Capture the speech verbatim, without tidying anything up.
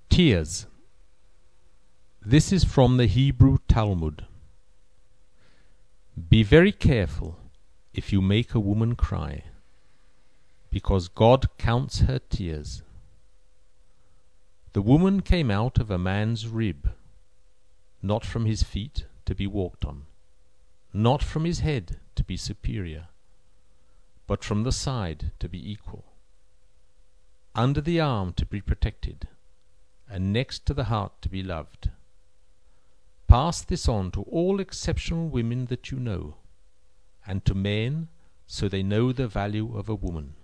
Tears. This is from the Hebrew Talmud. Be very careful if you make a woman cry, because God counts her tears. The woman came out of a man's rib, not from his feet to be walked on, not from his head to be superior, but from the side to be equal, under the arm to be protected, and next to the heart to be loved. Pass this on to all exceptional women that you know, and to men, so they know the value of a woman.